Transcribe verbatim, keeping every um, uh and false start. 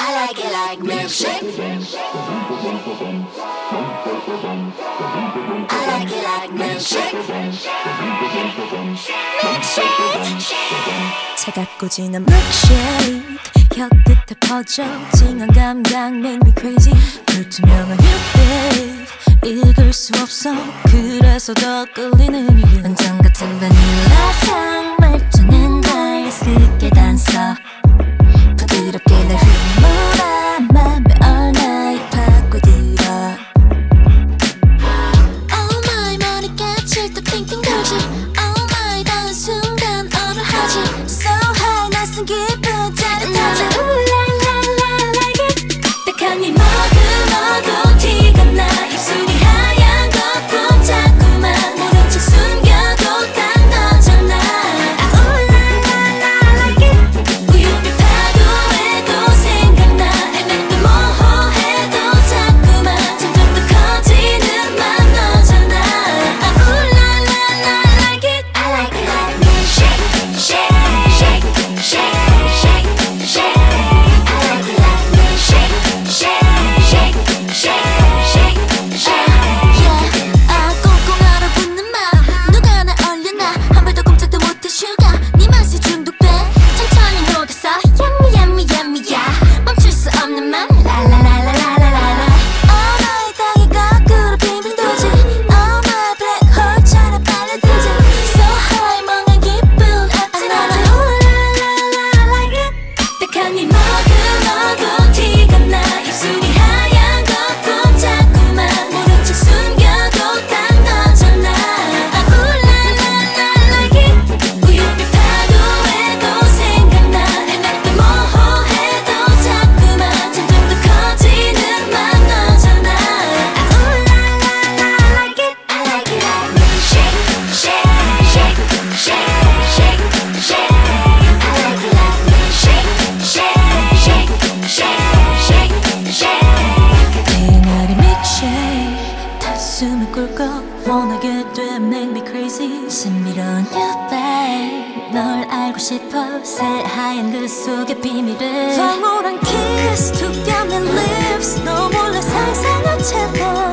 I like it like milkshake. I like it like milkshake. Milkshake. 차갑고 진한 milkshake 혀끝에 퍼져 찡한 감각 make me crazy 불투명한 you babe 읽을 수 없어 그래서 더 끌리는 이유 완전 같은 바닐라 향 말투는 하얀스럽게 단서 부드럽게 날 휘몰아 맘에 all night 파고들어 Oh my 머리까지 또 띵띵 돌지 Oh my 다른 순간 얼을 하지 So high 낯선 기분 짜릿하지 울랄랄라 like it 딱한 네 머금어도 티가 나 입술이 하얀 거품 자꾸만 모른 척 숨겨도 딱 너잖아 아 울랄랄라 like it 우유빛 파도에도 생각나 애매도 모호해도 자꾸만 점점 더 커지는 맘 너잖아 아 울랄랄라 like it I like it like milkshake. Shake, shake, shake, shake, shake. I like it like milkshake. Shake, shake, shake, shake, shake. Yeah, 아 꽁꽁 얼어붙는 맘 누가 나 얼려놔 한 발도 꼼짝도 못해 슈가 네 맛에 중독돼 천천히 녹았어 yummy yummy yummy야 멈출 수 없는 맘 라라라라라라라 Oh my 땅이 거꾸로 빙빙 돌지 Oh my black hole처럼 빨려들지 So high 멍한 기분 어찌나지 울랄랄라 like it 딱한 네 머금어도 티가 나 입술이 하얀 거품 자꾸만 모른 척 숨겨도 딱 너잖아 아 울랄랄라 like it 우유빛 파도에도 생각나 애매도 모호해도 자꾸만 점점 더 커지는 맘 너잖아 아 울랄랄라 like it I like it like milkshake. Shake, shake, shake, shake, shake. I like it like milkshake. Shake, shake, shake, shake, shake. 그날의 milkshake 다 숨을 꿀꺽 원하게 돼 make me crazy 신비로운 you babe 널 알고 싶어 새하얀 그 속의 비밀을 황홀한 kiss 툭 펴낸 lips 너 몰래 상상한 채로